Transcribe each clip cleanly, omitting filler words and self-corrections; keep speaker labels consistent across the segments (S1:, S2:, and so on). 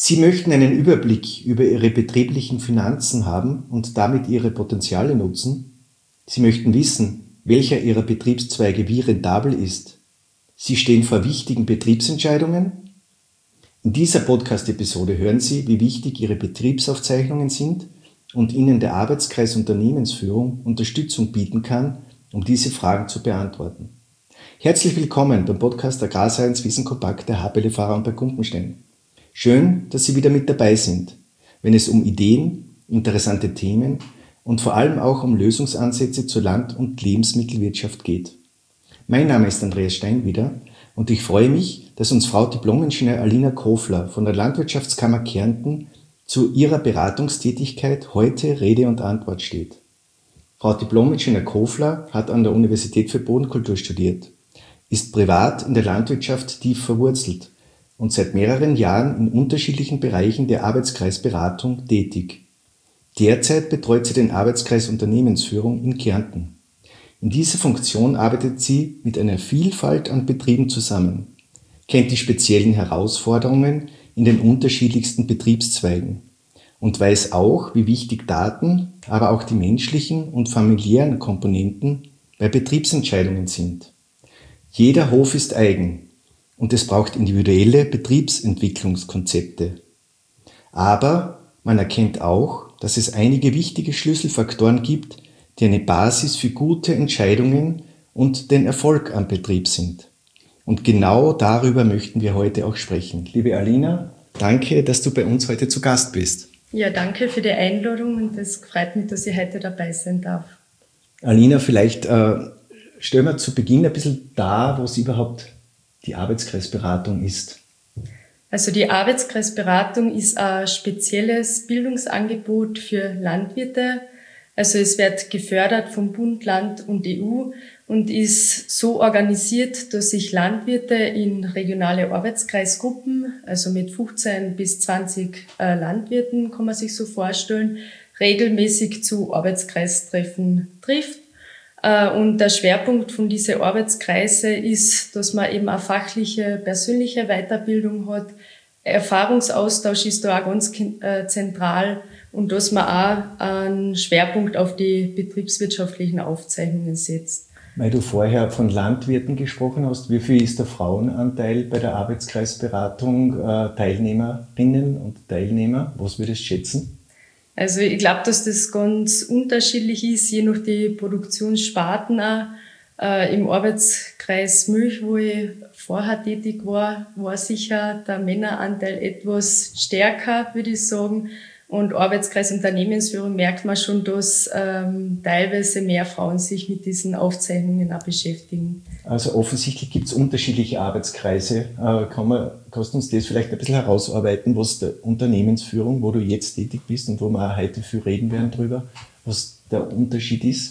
S1: Sie möchten einen Überblick über Ihre betrieblichen Finanzen haben und damit Ihre Potenziale nutzen. Sie möchten wissen, welcher Ihrer Betriebszweige wie rentabel ist. Sie stehen vor wichtigen Betriebsentscheidungen. In dieser Podcast-Episode hören Sie, wie wichtig Ihre Betriebsaufzeichnungen sind und Ihnen der Arbeitskreis Unternehmensführung Unterstützung bieten kann, um diese Fragen zu beantworten. Herzlich willkommen beim Podcast Agrarscience Wissen Kompakt der HPLV und bei Kumpenstein. Schön, dass Sie wieder mit dabei sind, wenn es um Ideen, interessante Themen und vor allem auch um Lösungsansätze zur Land- und Lebensmittelwirtschaft geht. Mein Name ist Andreas Steinwieder und ich freue mich, dass uns Frau Diplom-Ingenieur Alina Kofler von der Landwirtschaftskammer Kärnten zu ihrer Beratungstätigkeit heute Rede und Antwort steht. Frau Diplom-Ingenieur Kofler hat an der Universität für Bodenkultur studiert, ist privat in der Landwirtschaft tief verwurzelt und seit mehreren Jahren in unterschiedlichen Bereichen der Arbeitskreisberatung tätig. Derzeit betreut sie den Arbeitskreis Unternehmensführung in Kärnten. In dieser Funktion arbeitet sie mit einer Vielfalt an Betrieben zusammen, kennt die speziellen Herausforderungen in den unterschiedlichsten Betriebszweigen und weiß auch, wie wichtig Daten, aber auch die menschlichen und familiären Komponenten bei Betriebsentscheidungen sind. Jeder Hof ist eigen und es braucht individuelle Betriebsentwicklungskonzepte. Aber man erkennt auch, dass es einige wichtige Schlüsselfaktoren gibt, die eine Basis für gute Entscheidungen und den Erfolg am Betrieb sind. Und genau darüber möchten wir heute auch sprechen. Liebe Alina, danke, dass du bei uns heute zu Gast bist.
S2: Ja, danke für die Einladung und es freut mich, dass ich heute dabei sein darf.
S1: Alina, vielleicht stellen wir zu Beginn ein bisschen dar, was überhaupt die Arbeitskreisberatung ist.
S2: Also die Arbeitskreisberatung ist ein spezielles Bildungsangebot für Landwirte. Also es wird gefördert vom Bund, Land und EU und ist so organisiert, dass sich Landwirte in regionale Arbeitskreisgruppen, also mit 15 bis 20 Landwirten, kann man sich so vorstellen, regelmäßig zu Arbeitskreistreffen trifft. Und der Schwerpunkt von diesen Arbeitskreise ist, dass man eben eine fachliche, persönliche Weiterbildung hat. Erfahrungsaustausch ist da auch ganz zentral und dass man auch einen Schwerpunkt auf die betriebswirtschaftlichen Aufzeichnungen setzt.
S1: Weil du vorher von Landwirten gesprochen hast, wie viel ist der Frauenanteil bei der Arbeitskreisberatung, Teilnehmerinnen und Teilnehmer? Was würdest du schätzen?
S2: Also ich glaube, dass das ganz unterschiedlich ist, je nach die Produktionssparten auch. Im Arbeitskreis Milch, wo ich vorher tätig war, war sicher der Männeranteil etwas stärker, würde ich sagen. Und Arbeitskreis Unternehmensführung merkt man schon, dass teilweise mehr Frauen sich mit diesen Aufzeichnungen auch beschäftigen.
S1: Also offensichtlich gibt es unterschiedliche Arbeitskreise. Kannst du uns das vielleicht ein bisschen herausarbeiten, was der Unternehmensführung, wo du jetzt tätig bist und wo wir auch heute viel reden werden drüber, was der Unterschied ist?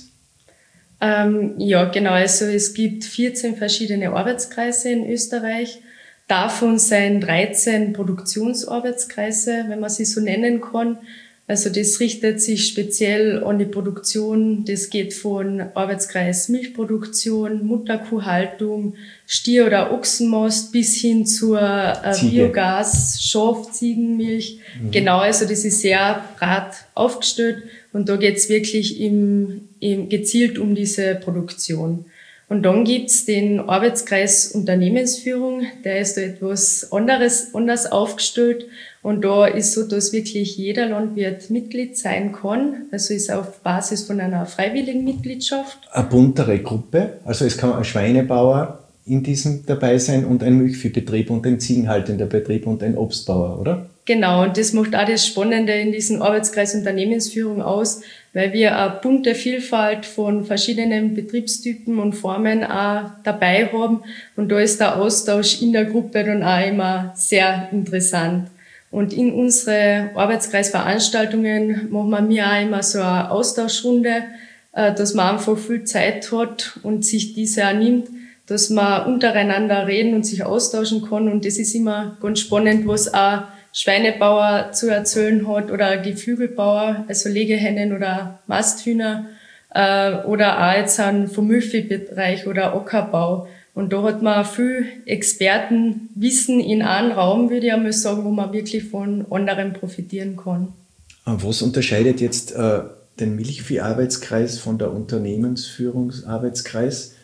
S2: Ja, genau. Also es gibt 14 verschiedene Arbeitskreise in Österreich. Davon sind 13 Produktionsarbeitskreise, wenn man sie so nennen kann. Also das richtet sich speziell an die Produktion. Das geht von Arbeitskreis Milchproduktion, Mutterkuhhaltung, Stier- oder Ochsenmast bis hin zur Biogas, Schaf, Ziegenmilch. Mhm. Genau, also das ist sehr breit aufgestellt und da geht's wirklich gezielt um diese Produktion. Und dann gibt's den Arbeitskreis Unternehmensführung, der ist da etwas anders aufgestellt. Und da ist so, dass wirklich jeder Landwirt Mitglied sein kann. Also ist auf Basis von einer freiwilligen Mitgliedschaft.
S1: Eine buntere Gruppe, also es kann ein Schweinebauer in diesem dabei sein und ein Milchviehbetrieb und ein ziegenhaltender Betrieb und ein Obstbauer, oder?
S2: Genau, und das macht auch das Spannende in diesem Arbeitskreis Unternehmensführung aus, weil wir eine bunte Vielfalt von verschiedenen Betriebstypen und Formen auch dabei haben. Und da ist der Austausch in der Gruppe dann auch immer sehr interessant. Und in unsere Arbeitskreisveranstaltungen machen wir auch immer so eine Austauschrunde, dass man einfach viel Zeit hat und sich diese auch nimmt, dass man untereinander reden und sich austauschen kann. Und das ist immer ganz spannend, was auch Schweinebauer zu erzählen hat oder Geflügelbauer, also Legehennen oder Masthühner oder auch jetzt vom Milchviehbereich oder Ackerbau. Und da hat man viel Expertenwissen in einem Raum, würde ich einmal sagen, wo man wirklich von anderen profitieren kann.
S1: Was unterscheidet jetzt den Milchvieharbeitskreis von der Unternehmensführungsarbeitskreis?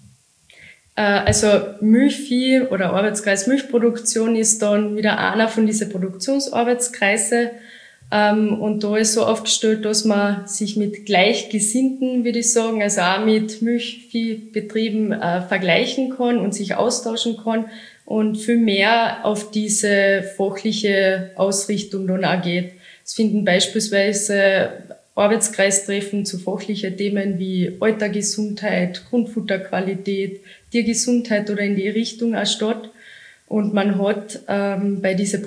S2: Also Milchvieh oder Arbeitskreis Milchproduktion ist dann wieder einer von diesen Produktionsarbeitskreise. Und da ist so aufgestellt, dass man sich mit Gleichgesinnten, würde ich sagen, also auch mit Milchviehbetrieben vergleichen kann und sich austauschen kann und viel mehr auf diese fachliche Ausrichtung dann auch geht. Es finden beispielsweise Arbeitskreistreffen zu fachlichen Themen wie Altergesundheit, Grundfutterqualität, Tiergesundheit oder in die Richtung auch statt. Und man hat bei diesen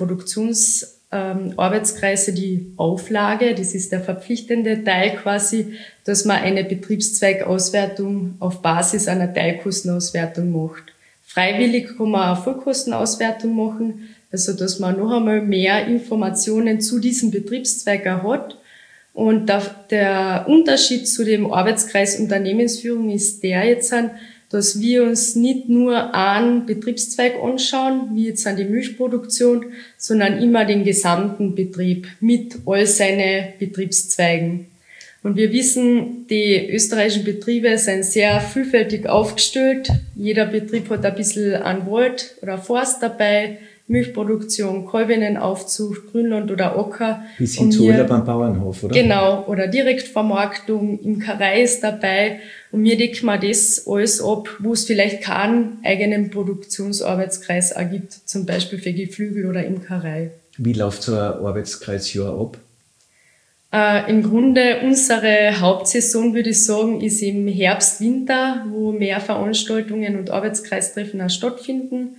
S2: Arbeitskreise die Auflage, das ist der verpflichtende Teil quasi, dass man eine Betriebszweigauswertung auf Basis einer Teilkostenauswertung macht. Freiwillig kann man auch Vollkostenauswertung machen, also dass man noch einmal mehr Informationen zu diesem Betriebszweig hat. Und der Unterschied zu dem Arbeitskreis Unternehmensführung ist der jetzt, dass wir uns nicht nur einen Betriebszweig anschauen, wie jetzt an die Milchproduktion, sondern immer den gesamten Betrieb mit all seinen Betriebszweigen. Und wir wissen, die österreichischen Betriebe sind sehr vielfältig aufgestellt. Jeder Betrieb hat ein bisschen einen Wald oder Forst dabei, Milchproduktion, Kalbinnenaufzucht, Grünland oder Acker.
S1: Bis hin zu Urlaub am Bauernhof, oder?
S2: Genau, oder Direktvermarktung, Imkerei ist dabei. Und wir decken mal das alles ab, wo es vielleicht keinen eigenen Produktionsarbeitskreis auch gibt, zum Beispiel für Geflügel oder Imkerei.
S1: Wie läuft so ein Arbeitskreisjahr ab?
S2: Im Grunde unsere Hauptsaison, würde ich sagen, ist im Herbst, Winter, wo mehr Veranstaltungen und Arbeitskreistreffen auch stattfinden.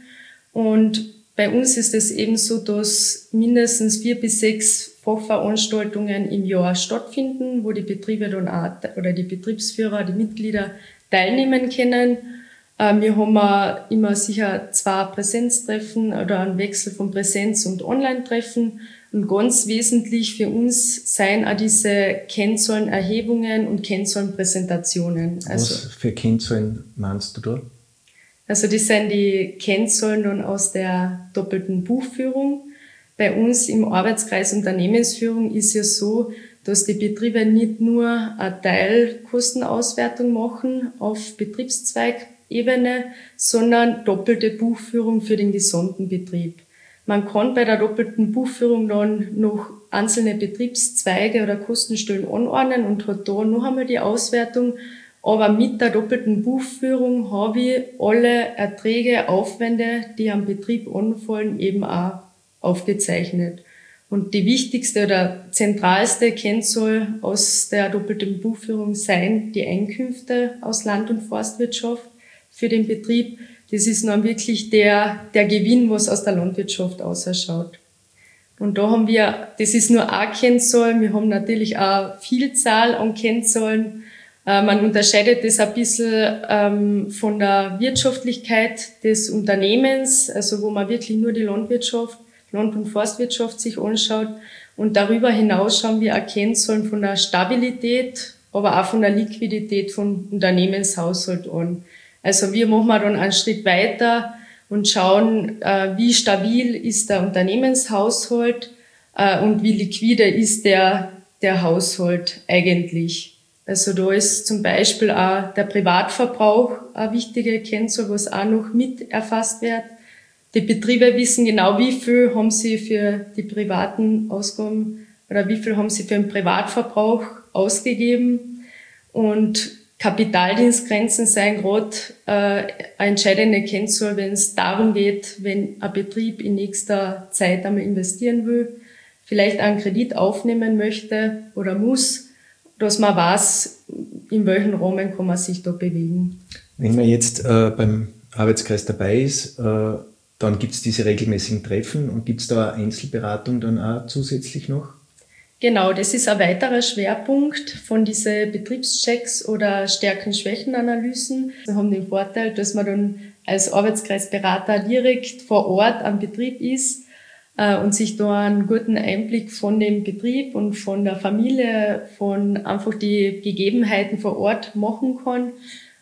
S2: Und bei uns ist es eben so, dass mindestens 4 bis 6 Fachveranstaltungen im Jahr stattfinden, wo die Betriebe dann auch, oder die Betriebsführer, die Mitglieder teilnehmen können. Wir haben immer sicher 2 Präsenztreffen oder einen Wechsel von Präsenz- und Online-Treffen. Und ganz wesentlich für uns seien auch diese Kennzahlenerhebungen und Kennzahlenpräsentationen.
S1: Was für Kennzahlen meinst du da?
S2: Also das sind die Kennzahlen dann aus der doppelten Buchführung. Bei uns im Arbeitskreis Unternehmensführung ist ja so, dass die Betriebe nicht nur eine Teilkostenauswertung machen auf Betriebszweigebene, sondern doppelte Buchführung für den gesamten Betrieb. Man kann bei der doppelten Buchführung dann noch einzelne Betriebszweige oder Kostenstellen anordnen und hat da noch einmal die Auswertung. Aber mit der doppelten Buchführung habe ich alle Erträge, Aufwände, die am Betrieb anfallen, eben auch aufgezeichnet. Und die wichtigste oder zentralste Kennzahl aus der doppelten Buchführung seien die Einkünfte aus Land- und Forstwirtschaft für den Betrieb. Das ist dann wirklich der Gewinn, was aus der Landwirtschaft ausschaut. Und da haben wir, das ist nur eine Kennzahl, wir haben natürlich auch Vielzahl an Kennzahlen. Man unterscheidet das ein bisschen von der Wirtschaftlichkeit des Unternehmens, also wo man wirklich nur die Landwirtschaft, Land- und Forstwirtschaft sich anschaut. Und darüber hinaus schauen wir auch Kennzahlen von der Stabilität, aber auch von der Liquidität vom Unternehmenshaushalt an. Also wir machen dann einen Schritt weiter und schauen, wie stabil ist der Unternehmenshaushalt und wie liquide ist der Haushalt eigentlich. Also da ist zum Beispiel auch der Privatverbrauch eine wichtige Kennzahl, was auch noch mit erfasst wird. Die Betriebe wissen genau, wie viel haben sie für die privaten Ausgaben oder wie viel haben sie für den Privatverbrauch ausgegeben. Und Kapitaldienstgrenzen seien gerade eine entscheidende Kennzahl, wenn es darum geht, wenn ein Betrieb in nächster Zeit einmal investieren will, vielleicht einen Kredit aufnehmen möchte oder muss, dass man weiß, in welchem Rahmen kann man sich da bewegen.
S1: Wenn man jetzt beim Arbeitskreis dabei ist, dann gibt es diese regelmäßigen Treffen und gibt es da eine Einzelberatung dann auch zusätzlich noch?
S2: Genau, das ist ein weiterer Schwerpunkt von diesen Betriebschecks oder Stärken-Schwächen-Analysen. Wir haben den Vorteil, dass man dann als Arbeitskreisberater direkt vor Ort am Betrieb ist und sich da einen guten Einblick von dem Betrieb und von der Familie, von einfach die Gegebenheiten vor Ort machen kann.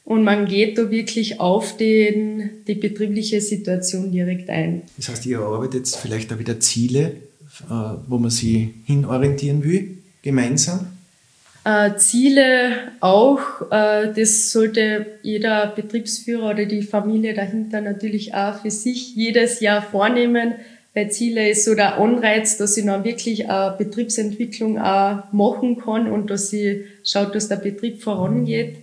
S2: und man geht da wirklich auf die betriebliche Situation direkt ein.
S1: Das heißt, ihr arbeitet jetzt vielleicht auch wieder Ziele, wo man sich hinorientieren will, gemeinsam?
S2: Ziele auch, das sollte jeder Betriebsführer oder die Familie dahinter natürlich auch für sich jedes Jahr vornehmen, weil Ziele ist so der Anreiz, dass ich dann wirklich eine Betriebsentwicklung auch machen kann und dass sie schaut, dass der Betrieb vorangeht.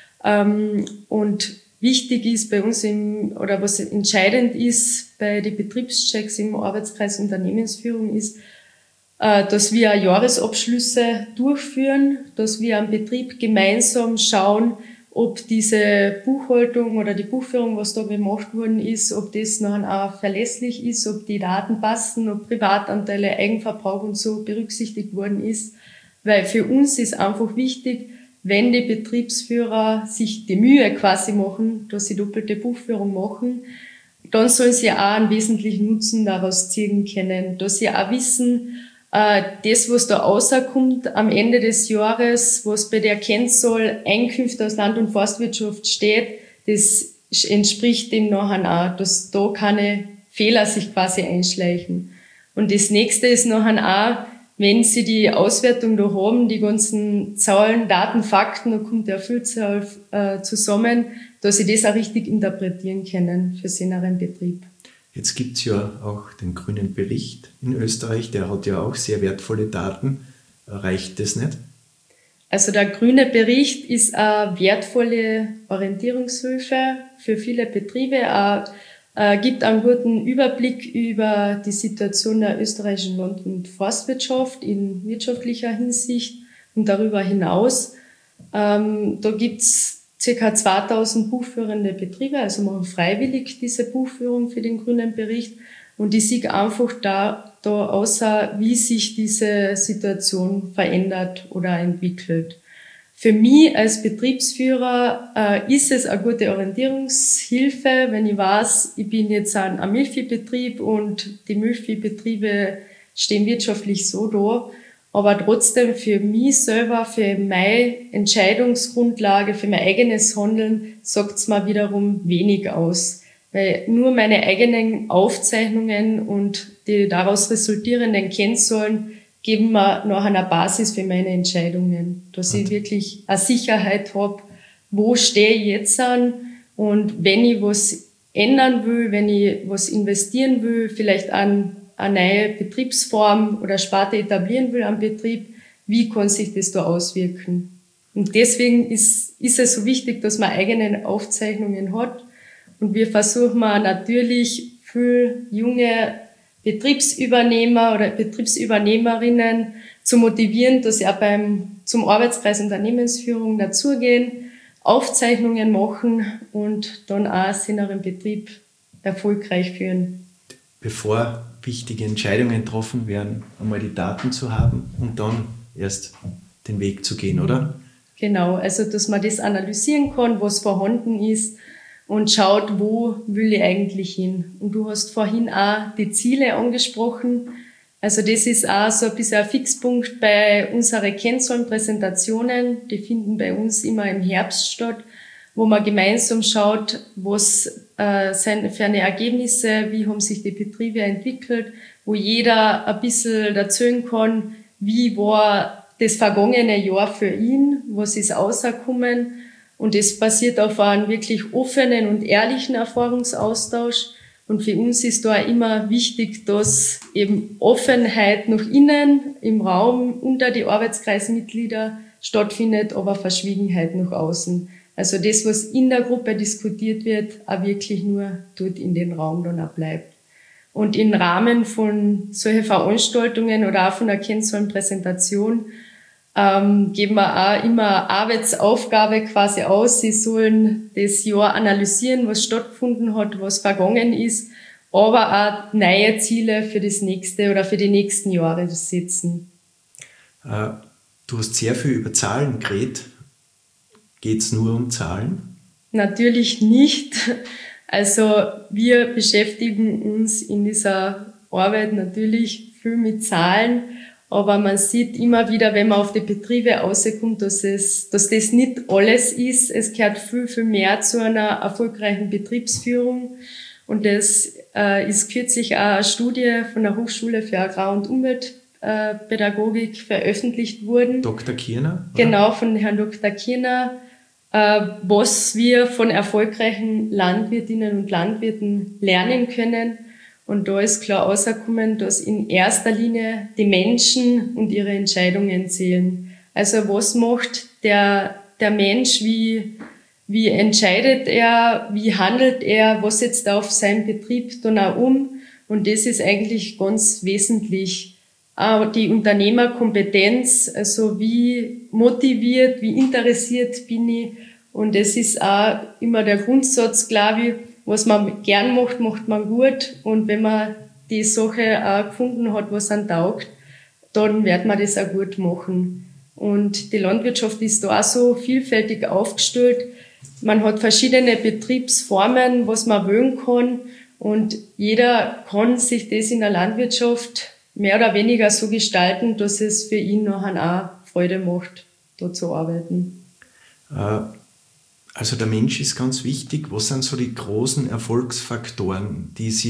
S2: Und wichtig ist bei uns oder was entscheidend ist bei den Betriebschecks im Arbeitskreis Unternehmensführung ist, dass wir Jahresabschlüsse durchführen, dass wir am Betrieb gemeinsam schauen, ob diese Buchhaltung oder die Buchführung, was da gemacht worden ist, ob das nachher auch verlässlich ist, ob die Daten passen, ob Privatanteile, Eigenverbrauch und so berücksichtigt worden ist. Weil für uns ist einfach wichtig, wenn die Betriebsführer sich die Mühe quasi machen, dass sie doppelte Buchführung machen, dann sollen sie auch einen wesentlichen Nutzen daraus ziehen können, dass sie auch wissen, das, was da rauskommt am Ende des Jahres, was bei der Kennzahl Einkünfte aus Land- und Forstwirtschaft steht, das entspricht dem nachher auch, dass da keine Fehler sich quasi einschleichen. Und das nächste ist nachher auch, wenn Sie die Auswertung da haben, die ganzen Zahlen, Daten, Fakten, da kommt ja Vielzahl zusammen, dass Sie das auch richtig interpretieren können für Sie in Ihrem Betrieb.
S1: Jetzt gibt es ja auch den grünen Bericht in Österreich, der hat ja auch sehr wertvolle Daten. Reicht das nicht?
S2: Also der grüne Bericht ist eine wertvolle Orientierungshilfe für viele Betriebe, gibt einen guten Überblick über die Situation der österreichischen Land- und Forstwirtschaft in wirtschaftlicher Hinsicht und darüber hinaus. Da gibt's ca. 2000 buchführende Betriebe, also machen freiwillig diese Buchführung für den grünen Bericht. Und ich sehe einfach da außer, wie sich diese Situation verändert oder entwickelt. Für mich als Betriebsführer ist es eine gute Orientierungshilfe, wenn ich weiß, ich bin jetzt ein Milchviehbetrieb und die Milchviehbetriebe stehen wirtschaftlich so da. Aber trotzdem für mich selber, für meine Entscheidungsgrundlage, für mein eigenes Handeln, sagt's mir wiederum wenig aus. Weil nur meine eigenen Aufzeichnungen und die daraus resultierenden Kennzahlen geben mir nachher eine Basis für meine Entscheidungen. Dass ich wirklich eine Sicherheit habe, wo stehe ich jetzt an und wenn ich was ändern will, wenn ich was investieren will, vielleicht an eine neue Betriebsform oder Sparte etablieren will am Betrieb, wie kann sich das da auswirken? Und deswegen ist es so wichtig, dass man eigene Aufzeichnungen hat. Und wir versuchen natürlich für junge Betriebsübernehmer oder Betriebsübernehmerinnen zu motivieren, dass sie auch zum Arbeitskreis Unternehmensführung dazugehen, Aufzeichnungen machen und dann auch in ihrem Betrieb erfolgreich führen.
S1: Bevor wichtige Entscheidungen getroffen werden, einmal die Daten zu haben und dann erst den Weg zu gehen, oder?
S2: Genau, also dass man das analysieren kann, was vorhanden ist und schaut, wo will ich eigentlich hin. Und du hast vorhin auch die Ziele angesprochen. Also das ist auch so ein bisschen ein Fixpunkt bei unseren Kennzahlenpräsentationen. Die finden bei uns immer im Herbst statt, wo man gemeinsam schaut, was sind für eine Ergebnisse, wie haben sich die Betriebe entwickelt, wo jeder ein bisschen erzählen kann, wie war das vergangene Jahr für ihn, was ist rausgekommen. Und es basiert auf einem wirklich offenen und ehrlichen Erfahrungsaustausch. Und für uns ist da immer wichtig, dass eben Offenheit nach innen im Raum unter die Arbeitskreismitglieder stattfindet, aber Verschwiegenheit nach außen. Also das, was in der Gruppe diskutiert wird, auch wirklich nur dort in den Raum dann auch bleibt. Und im Rahmen von solchen Veranstaltungen oder auch von einer Kennzahlenpräsentation geben wir auch immer Arbeitsaufgabe quasi aus. Sie sollen das Jahr analysieren, was stattgefunden hat, was vergangen ist, aber auch neue Ziele für das nächste oder für die nächsten Jahre setzen.
S1: Du hast sehr viel über Zahlen geredet. Geht es nur um Zahlen?
S2: Natürlich nicht. Also wir beschäftigen uns in dieser Arbeit natürlich viel mit Zahlen, Aber man sieht immer wieder, wenn man auf die Betriebe rauskommt, dass das nicht alles ist. Es gehört viel, viel mehr zu einer erfolgreichen Betriebsführung. Und das ist kürzlich auch eine Studie von der Hochschule für Agrar- und Umweltpädagogik veröffentlicht worden.
S1: Dr. Kierner?
S2: Oder? Genau, von Herrn Dr. Kierner, was wir von erfolgreichen Landwirtinnen und Landwirten lernen können. Und da ist klar rausgekommen, dass in erster Linie die Menschen und ihre Entscheidungen zählen. Also was macht der Mensch, wie entscheidet er, wie handelt er, was setzt er auf seinen Betrieb dann auch um? Und das ist eigentlich ganz wesentlich. Auch die Unternehmerkompetenz, also wie motiviert, wie interessiert bin ich. Und das ist auch immer der Grundsatz, glaube ich, was man gern macht, macht man gut. Und wenn man die Sache auch gefunden hat, was einem taugt, dann wird man das auch gut machen. Und die Landwirtschaft ist da auch so vielfältig aufgestellt. Man hat verschiedene Betriebsformen, was man wählen kann. Und jeder kann sich das in der Landwirtschaft mehr oder weniger so gestalten, dass es für ihn nachher auch Freude macht, da zu arbeiten.
S1: Also der Mensch ist ganz wichtig. Was sind so die großen Erfolgsfaktoren,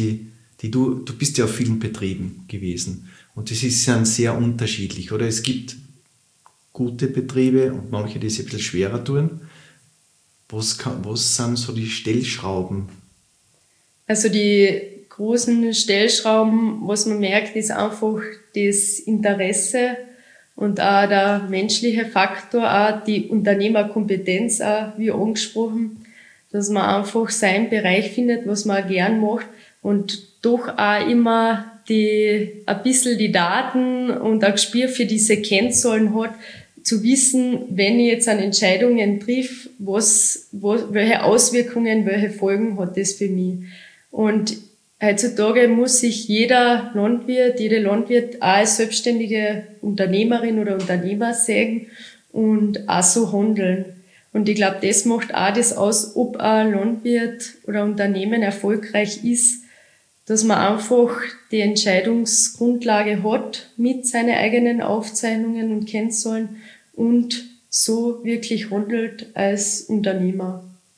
S1: du bist ja auf vielen Betrieben gewesen und das ist dann sehr unterschiedlich, oder? Es gibt gute Betriebe und manche, die es ein bisschen schwerer tun. Was sind so die Stellschrauben?
S2: Also die großen Stellschrauben, was man merkt, ist einfach das Interesse und auch der menschliche Faktor, auch die Unternehmerkompetenz, auch wie angesprochen, dass man einfach seinen Bereich findet, was man auch gern macht und doch auch immer ein bisschen die Daten und ein Gespür für diese Kennzahlen hat, zu wissen, wenn ich jetzt an Entscheidungen triff, welche Auswirkungen, welche Folgen hat das für mich. Und heutzutage muss sich jeder Landwirt, jede Landwirt auch als selbstständige Unternehmerin oder Unternehmer sehen und auch so handeln. Und ich glaube, das macht auch das aus, ob ein Landwirt oder Unternehmen erfolgreich ist, dass man einfach die Entscheidungsgrundlage hat mit seinen eigenen Aufzeichnungen und Kennzahlen und so wirklich handelt als Unternehmer.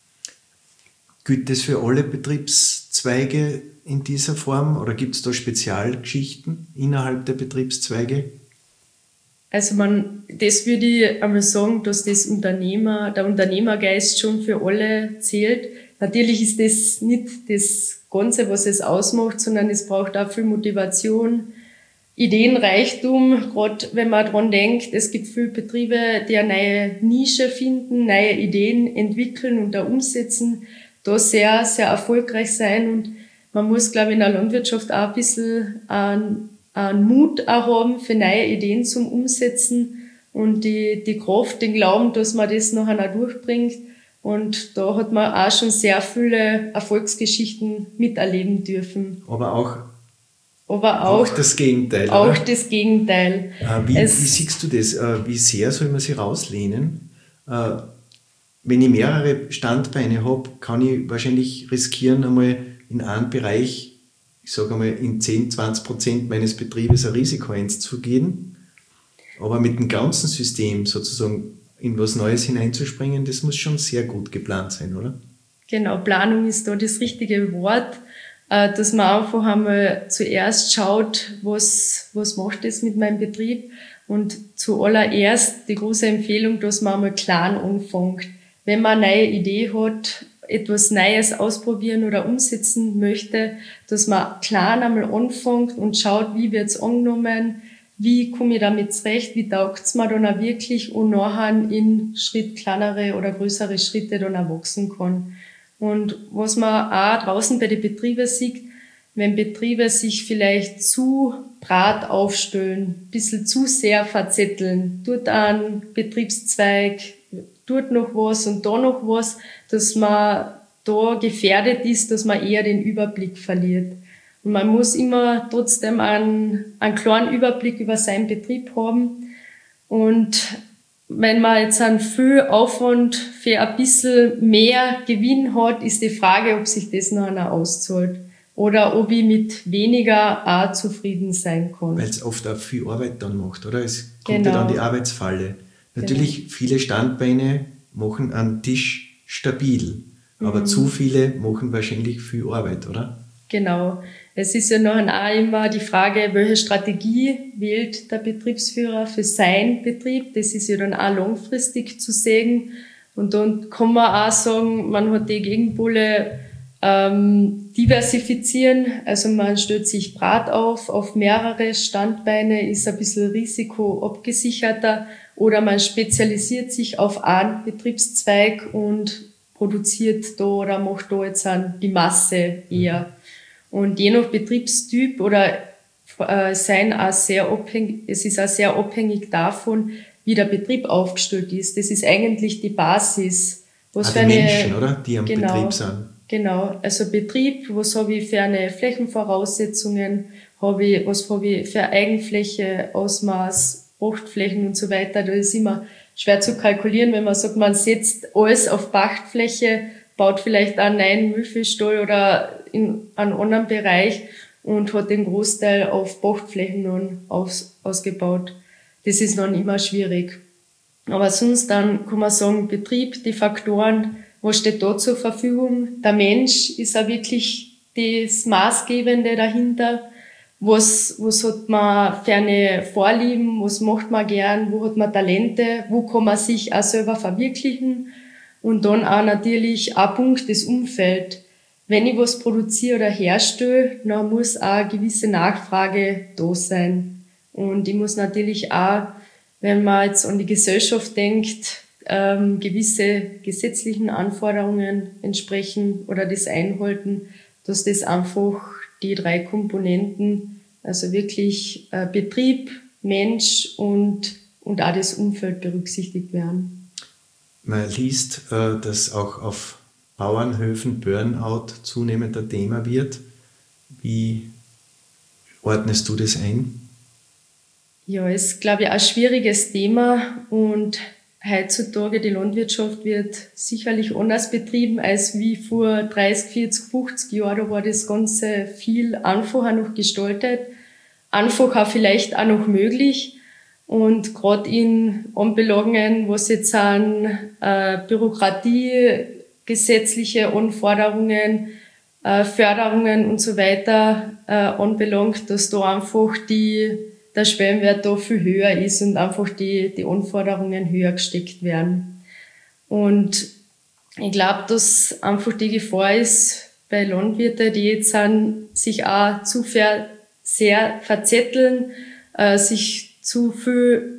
S1: Gilt das für alle Betriebszweige in dieser Form oder gibt es da Spezialgeschichten innerhalb der Betriebszweige?
S2: Also das würde ich einmal sagen, dass der Unternehmergeist schon für alle zählt. Natürlich ist das nicht das Ganze, was es ausmacht, sondern es braucht auch viel Motivation, Ideenreichtum, gerade wenn man dran denkt, es gibt viele Betriebe, die eine neue Nische finden, neue Ideen entwickeln und da umsetzen, da sehr, sehr erfolgreich sein. Und man muss, glaube ich, in der Landwirtschaft auch ein bisschen einen Mut auch haben für neue Ideen zum Umsetzen und die Kraft, den Glauben, dass man das nachher auch durchbringt. Und da hat man auch schon sehr viele Erfolgsgeschichten miterleben dürfen.
S1: Aber auch das Gegenteil.
S2: Auch
S1: oder?
S2: das Gegenteil.
S1: Wie siehst du das? Wie sehr soll man sich rauslehnen? Wenn ich mehrere Standbeine habe, kann ich wahrscheinlich riskieren, einmal in einem Bereich, ich sage einmal, in 10-20% meines Betriebes ein Risiko einzugehen. Aber mit dem ganzen System sozusagen in was Neues hineinzuspringen, das muss schon sehr gut geplant sein, oder?
S2: Genau, Planung ist da das richtige Wort, dass man einfach einmal zuerst schaut, was macht das mit meinem Betrieb, und zuallererst die große Empfehlung, dass man einmal klein anfängt. Wenn man eine neue Idee hat, etwas Neues ausprobieren oder umsetzen möchte, dass man klein einmal anfängt und schaut, wie wird's angenommen, wie komme ich damit zurecht, wie taugt's mir dann auch wirklich und nachher in kleinere oder größere Schritte dann auch wachsen kann. Und was man auch draußen bei den Betrieben sieht, wenn Betriebe sich vielleicht zu breit aufstellen, ein bisschen zu sehr verzetteln, dort ein Betriebszweig, dort noch was und da noch was, dass man da gefährdet ist, dass man eher den Überblick verliert. Und man muss immer trotzdem einen klaren Überblick über seinen Betrieb haben. Und wenn man jetzt einen viel Aufwand für ein bisschen mehr Gewinn hat, ist die Frage, ob sich das noch auszahlt. oder ob ich mit weniger auch zufrieden sein kann.
S1: Weil es oft auch viel Arbeit dann macht, oder? Es kommt ja dann die Arbeitsfalle. Natürlich, viele Standbeine machen einen Tisch stabil, aber zu viele machen wahrscheinlich viel Arbeit, oder?
S2: Genau. Es ist ja noch auch immer die Frage, welche Strategie wählt der Betriebsführer für seinen Betrieb. Das ist ja dann auch langfristig zu sehen. Und dann kann man auch sagen, man hat die Gegenpole diversifizieren. Also man stellt sich breit auf mehrere Standbeine, ist ein bisschen risikoabgesicherter, oder man spezialisiert sich auf einen Betriebszweig und produziert da oder macht da jetzt die Masse eher. Und je nach Betriebstyp oder es ist auch sehr abhängig davon, wie der Betrieb aufgestellt ist. Das ist eigentlich die Basis.
S1: Was für die Menschen, oder? Die am Betrieb sind.
S2: Genau. Also Betrieb, was habe ich für eine Flächenvoraussetzungen, was habe ich für Eigenfläche, Ausmaß, Pachtflächen und so weiter. Das ist immer schwer zu kalkulieren, wenn man sagt, man setzt alles auf Pachtfläche, baut vielleicht einen neuen Milchviehstall oder in einem anderen Bereich und hat den Großteil auf Pachtflächen nun ausgebaut. Das ist noch immer schwierig. Aber sonst dann kann man sagen, Betrieb, die Faktoren, was steht da zur Verfügung? Der Mensch ist auch wirklich das Maßgebende dahinter. Was hat man für eine Vorlieben? Was macht man gern? Wo hat man Talente? Wo kann man sich auch selber verwirklichen? Und dann auch natürlich ein Punkt, das Umfeld. Wenn ich was produziere oder herstelle, dann muss auch eine gewisse Nachfrage da sein. Und ich muss natürlich auch, wenn man jetzt an die Gesellschaft denkt, gewisse gesetzlichen Anforderungen entsprechen oder das einhalten, dass das einfach die 3 Komponenten, also wirklich Betrieb, Mensch und auch das Umfeld berücksichtigt werden.
S1: Man liest, dass auch auf Bauernhöfen Burnout zunehmend ein Thema wird. Wie ordnest du das ein?
S2: Ja, ist, glaube ich, ein schwieriges Thema und heutzutage die Landwirtschaft wird sicherlich anders betrieben als wie vor 30, 40, 50 Jahren. Da war das Ganze viel einfacher noch gestaltet, einfacher vielleicht auch noch möglich. Und gerade in Anbelangen, was jetzt an Bürokratie, gesetzliche Anforderungen, Förderungen und so weiter anbelangt, dass da einfach der Schwellenwert da viel höher ist und einfach die Anforderungen höher gesteckt werden. Und ich glaube, dass einfach die Gefahr ist bei Landwirten, die jetzt sich auch sehr verzetteln, sich zu viel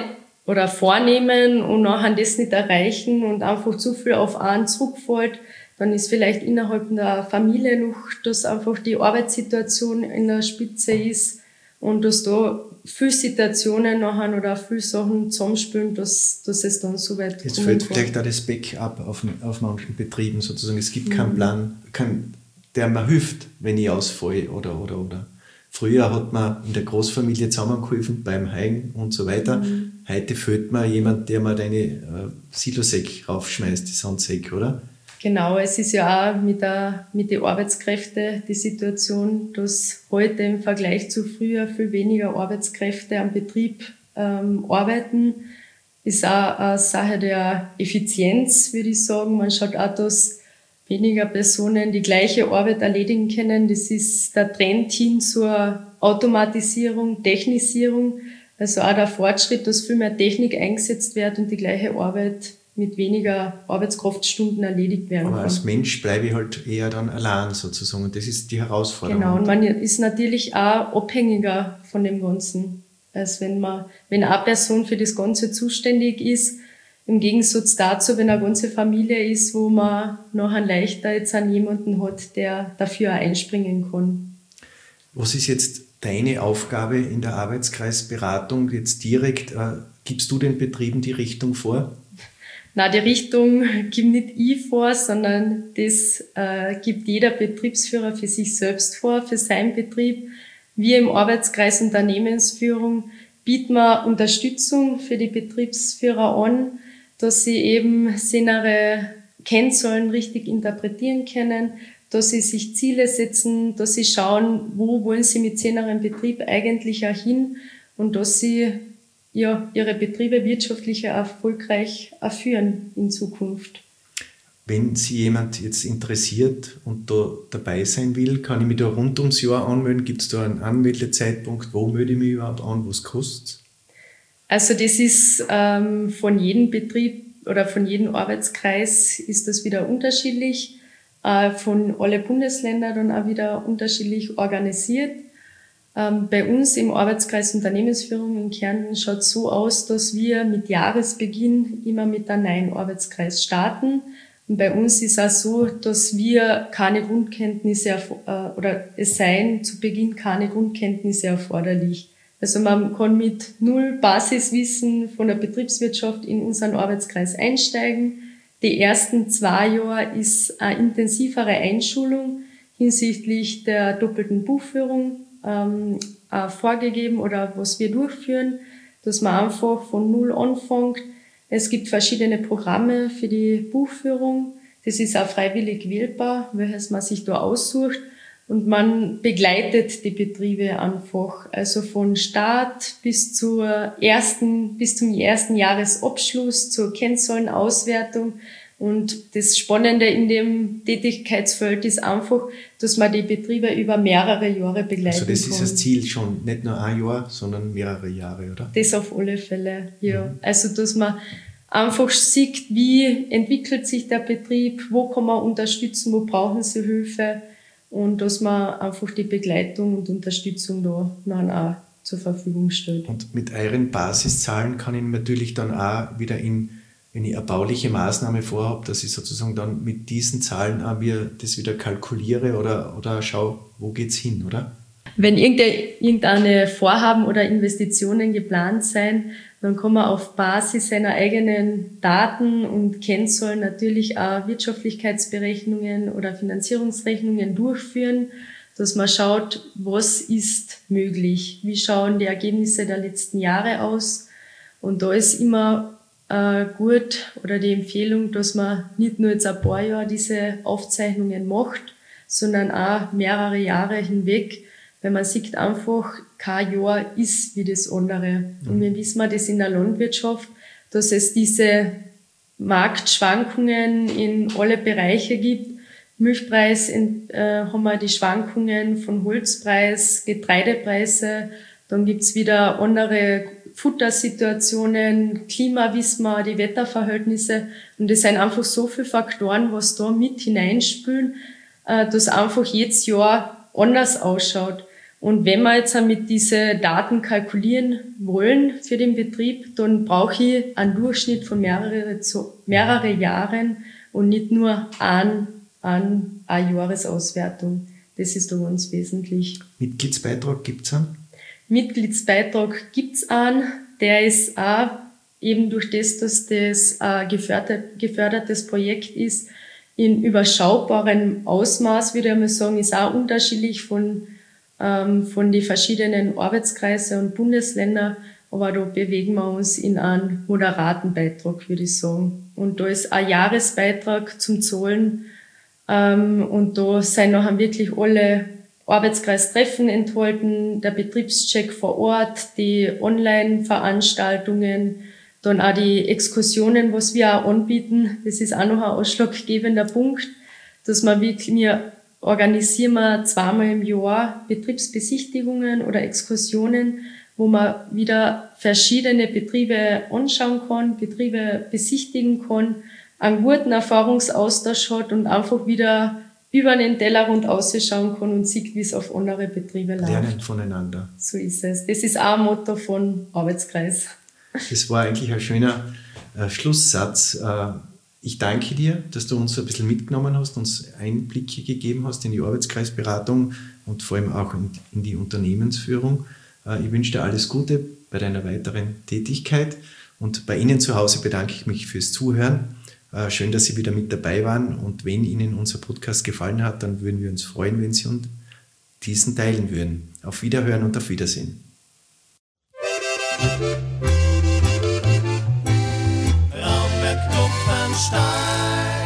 S2: vornehmen und nachher das nicht erreichen und einfach zu viel auf einen zurückfällt. Dann ist vielleicht innerhalb der Familie noch, dass einfach die Arbeitssituation in der Spitze ist und dass da viele Situationen nachher oder viele Sachen zusammenspielen, dass es dann so weit kommt.
S1: Es fehlt vielleicht auch das Backup auf manchen Betrieben sozusagen. Es gibt keinen Plan, der mir hilft, wenn ich ausfalle oder. Früher hat man in der Großfamilie zusammengeholfen beim Heigen und so weiter. Heute fehlt mir jemand, der mir deine Silosäck raufschmeißt, die Sandsäck, oder?
S2: Genau, es ist ja auch mit den Arbeitskräften die Situation, dass heute im Vergleich zu früher viel weniger Arbeitskräfte am Betrieb arbeiten. Ist auch eine Sache der Effizienz, würde ich sagen. Man schaut auch, dass weniger Personen die gleiche Arbeit erledigen können. Das ist der Trend hin zur Automatisierung, Technisierung. Also auch der Fortschritt, dass viel mehr Technik eingesetzt wird und die gleiche Arbeit mit weniger Arbeitskraftstunden erledigt werden kann.
S1: Aber als Mensch bleibe ich halt eher dann allein sozusagen. Und das ist die Herausforderung.
S2: Genau, und man ist natürlich auch abhängiger von dem Ganzen. Als wenn eine Person für das Ganze zuständig ist, im Gegensatz dazu, wenn eine ganze Familie ist, wo man nachher leichter jetzt an jemanden hat, der dafür auch einspringen kann.
S1: Was ist jetzt deine Aufgabe in der Arbeitskreisberatung jetzt direkt? Gibst du den Betrieben die Richtung vor?
S2: Na, die Richtung gibt nicht ich vor, sondern das gibt jeder Betriebsführer für sich selbst vor, für seinen Betrieb. Wir im Arbeitskreis Unternehmensführung bieten wir Unterstützung für die Betriebsführer an, dass sie eben ihre Kennzahlen richtig interpretieren können, dass sie sich Ziele setzen, dass sie schauen, wo wollen sie mit 10 Betrieb eigentlich auch hin und dass sie ihre Betriebe wirtschaftlich erfolgreich führen in Zukunft.
S1: Wenn sich jemand jetzt interessiert und da dabei sein will, kann ich mich da rund ums Jahr anmelden? Gibt es da einen Anmeldezeitpunkt? Wo melde ich mich überhaupt an? Was kostet es?
S2: Also das ist von jedem Betrieb oder von jedem Arbeitskreis ist das wieder unterschiedlich. Von alle Bundesländer dann auch wieder unterschiedlich organisiert. Bei uns im Arbeitskreis Unternehmensführung in Kärnten schaut es so aus, dass wir mit Jahresbeginn immer mit einem neuen Arbeitskreis starten. Und bei uns ist auch so, dass wir keine Grundkenntnisse oder es seien zu Beginn keine Grundkenntnisse erforderlich. Also man kann mit 0 Basiswissen von der Betriebswirtschaft in unseren Arbeitskreis einsteigen. Die ersten 2 Jahre ist eine intensivere Einschulung hinsichtlich der doppelten Buchführung vorgegeben oder was wir durchführen, dass man einfach von 0 anfängt. Es gibt verschiedene Programme für die Buchführung. Das ist auch freiwillig wählbar, welches man sich da aussucht. Und man begleitet die Betriebe einfach, also von Start bis zum ersten Jahresabschluss, zur Kennzahlenauswertung. Und das Spannende in dem Tätigkeitsfeld ist einfach, dass man die Betriebe über mehrere Jahre begleiten kann.
S1: Also das ist das Ziel schon, nicht nur ein Jahr, sondern mehrere Jahre, oder?
S2: Das auf alle Fälle, ja. Also dass man einfach sieht, wie entwickelt sich der Betrieb, wo kann man unterstützen, wo brauchen sie Hilfe und dass man einfach die Begleitung und Unterstützung da dann auch zur Verfügung stellt.
S1: Und mit euren Basiszahlen kann ich natürlich dann auch wieder wenn ich eine bauliche Maßnahme vorhabe, dass ich sozusagen dann mit diesen Zahlen auch mir das wieder kalkuliere oder schaue, wo geht's hin, oder?
S2: Wenn irgendeine Vorhaben oder Investitionen geplant sein, dann kann man auf Basis seiner eigenen Daten und Kennzahlen natürlich auch Wirtschaftlichkeitsberechnungen oder Finanzierungsrechnungen durchführen, dass man schaut, was ist möglich, wie schauen die Ergebnisse der letzten Jahre aus. Und da ist immer gut oder die Empfehlung, dass man nicht nur jetzt ein paar Jahre diese Aufzeichnungen macht, sondern auch mehrere Jahre hinweg, weil man sieht einfach, kein Jahr ist wie das andere. Und wir wissen das in der Landwirtschaft, dass es diese Marktschwankungen in alle Bereiche gibt. Milchpreis haben wir die Schwankungen von Holzpreis, Getreidepreise, dann gibt's wieder andere Futtersituationen, Klima wissen wir, die Wetterverhältnisse. Und es sind einfach so viele Faktoren, was da mit hineinspülen, dass einfach jedes Jahr anders ausschaut. Und wenn wir jetzt mit diesen Daten kalkulieren wollen für den Betrieb, dann brauche ich einen Durchschnitt von mehrere Jahren und nicht nur eine Jahresauswertung. Das ist da ganz wesentlich.
S1: Mitgliedsbeitrag gibt's einen?
S2: Mitgliedsbeitrag gibt's einen. Der ist auch eben durch das, dass das ein gefördertes Projekt ist, in überschaubarem Ausmaß, würde ich mal sagen, ist auch unterschiedlich von den verschiedenen Arbeitskreisen und Bundesländern, aber da bewegen wir uns in einem moderaten Beitrag, würde ich sagen. Und da ist ein Jahresbeitrag zum Zahlen und da sind nachher wirklich alle Arbeitskreistreffen enthalten, der Betriebscheck vor Ort, die Online-Veranstaltungen, dann auch die Exkursionen, was wir auch anbieten. Das ist auch noch ein ausschlaggebender Punkt, dass wir organisieren 2-mal im Jahr Betriebsbesichtigungen oder Exkursionen, wo man wieder verschiedene Betriebe anschauen kann, Betriebe besichtigen kann, einen guten Erfahrungsaustausch hat und einfach wieder über den Tellerrand ausschauen kann und sieht, wie es auf andere Betriebe läuft.
S1: Lernen voneinander.
S2: So ist es. Das ist auch ein Motto von Arbeitskreis.
S1: Das war eigentlich ein schöner Schlusssatz. Ich danke dir, dass du uns ein bisschen mitgenommen hast, uns Einblicke gegeben hast in die Arbeitskreisberatung und vor allem auch in die Unternehmensführung. Ich wünsche dir alles Gute bei deiner weiteren Tätigkeit und bei Ihnen zu Hause bedanke ich mich fürs Zuhören. Schön, dass Sie wieder mit dabei waren und wenn Ihnen unser Podcast gefallen hat, dann würden wir uns freuen, wenn Sie diesen teilen würden. Auf Wiederhören und auf Wiedersehen.
S3: Raumberg Kupfenstein.